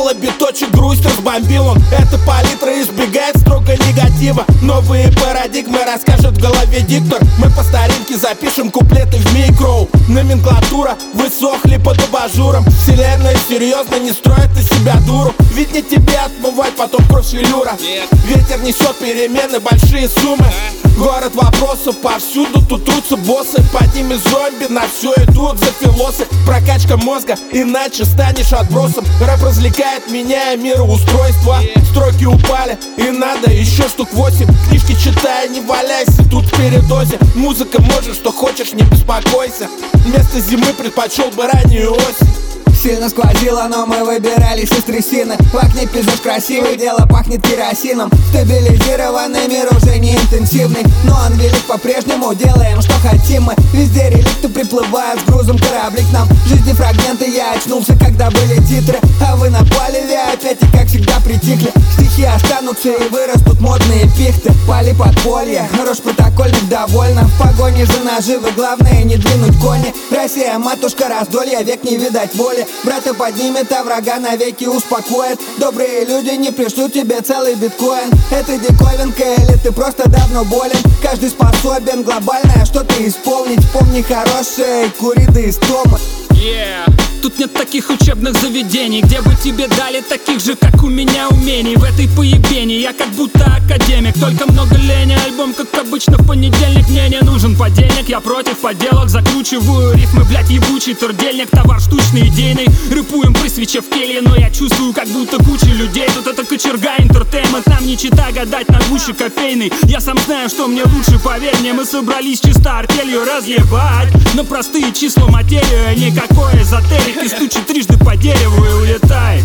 дело биточек, грусть разбомбил он. Эта палитра избегает строго негатива. Новые парадигмы расскажет в голове диктор. Мы по старинке запишем куплеты в микро. Номенклатура, вы сохли под абажуром. Вселенная серьезно не строит из себя дуру. Ведь не тебе отмывать потом кровь шевелюра. Ветер несет перемены, большие суммы. Город вопросов повсюду, тут трутся боссы. Под ними зомби, на все идут за филосы. Прокачка мозга, иначе станешь отбросом. Рэп развлекает, меняя мироустройство. Строки упали, и надо еще штук 8. Книжки читай, не валяйся тут в передозе. Музыка может, что хочешь, не беспокойся. Вместо зимы предпочел бы раннюю осень. Сильно сквозило, но мы выбирались из трясины. В окне пейзаж красивый, дело пахнет керосином. Стабилизированный мир уже не интенсивный, но он велик по-прежнему, делаем что хотим мы. Везде реликты приплывают с грузом корабли к нам. В жизни фрагменты, я очнулся, когда были титры. А вы напали, опять и как всегда притихли. Стихи останутся и вырастут модные пихты. Пали подполье, рожь протокольных довольно. В погоне за наживы, главное не двинуть кони. Россия, матушка раздолья, век не видать воли. Брата поднимет, а врага навеки успокоит. Добрые люди не пришлют тебе целый биткоин. Это диковинка или ты просто давно болен? Каждый способен глобальное что-то исполнить. Помни хорошее, кури до истомы. Тут нет таких учебных заведений, где бы тебе дали таких же, как у меня, умений. В этой поебени я как будто академик, только много лени. Альбом, как обычно, в понедельник. Мне не нужен подельник, я против подделок. Закручиваю рифмы, блять, ебучий турдельник. Товар штучный, идейный, рэпуем при свече в келье. Но я чувствую, как будто куча людей. Тут это кочерга, интертеймент. Нам не чита гадать на гуще кофейный. Я сам знаю, что мне лучше, поверь мне. Мы собрались чисто артелью разъебать на простые числа материю, никакой эзотерики. Стучи трижды по дереву и улетай.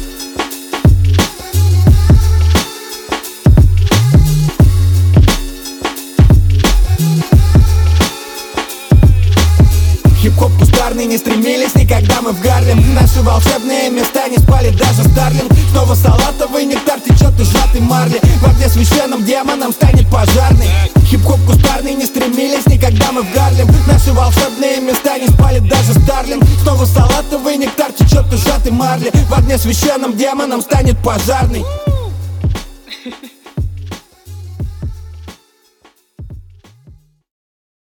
Хип-хоп кустарный, не стремились никогда мы в Гарлем. Наши волшебные места не спали даже Старлинг. Снова салатовый нектар течет из сжатой марли. В огне священным демоном станет пожарный. Хип-хоп кустарный, не стремились никогда мы в Гарлем. Наши волшебные места не спали даже Старлинг. Снова салатовый нектар течет из сжатой марли. В огне священным демоном станет пожарный.